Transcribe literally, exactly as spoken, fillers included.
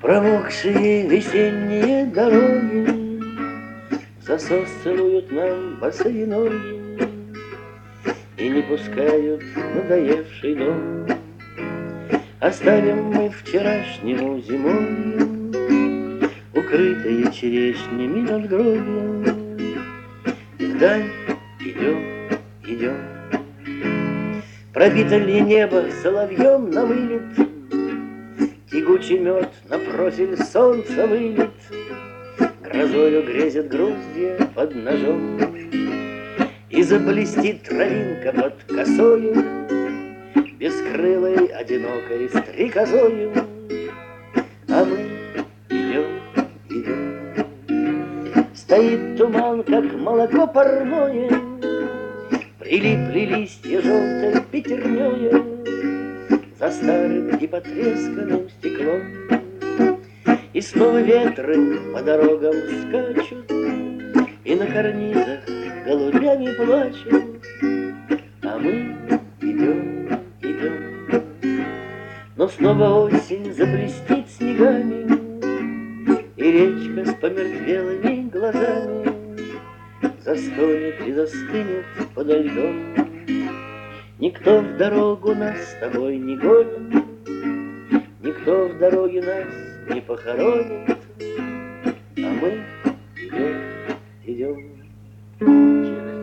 Промокшие весенние дороги засос целуют нам босые ноги и не пускают надоевший дом. Оставим мы вчерашнему зимою, укрытые черешнями надгробья, и вдаль идем, идем. Пробито ли небо соловьем на вылет, тягучий мед на профиль солнца вылет, грозою грезят груздья под ножом, и заблестит травинка под косою, бескрылой одинокой стрекозою. А мы идем, идем. Стоит туман, как молоко парное, прилипли листья желтой пятернёю за старым и потресканным стеклом. И снова ветры по дорогам скачут, и на карнизах голубями плачут. А мы идем, идем. Но снова осень заблестит снегами, и речка с помертвелыми глазами застонет и застынет подо льдом. Никто в дорогу нас с тобой не гонит, никто в дороге нас не похоронит, а мы идем, идем.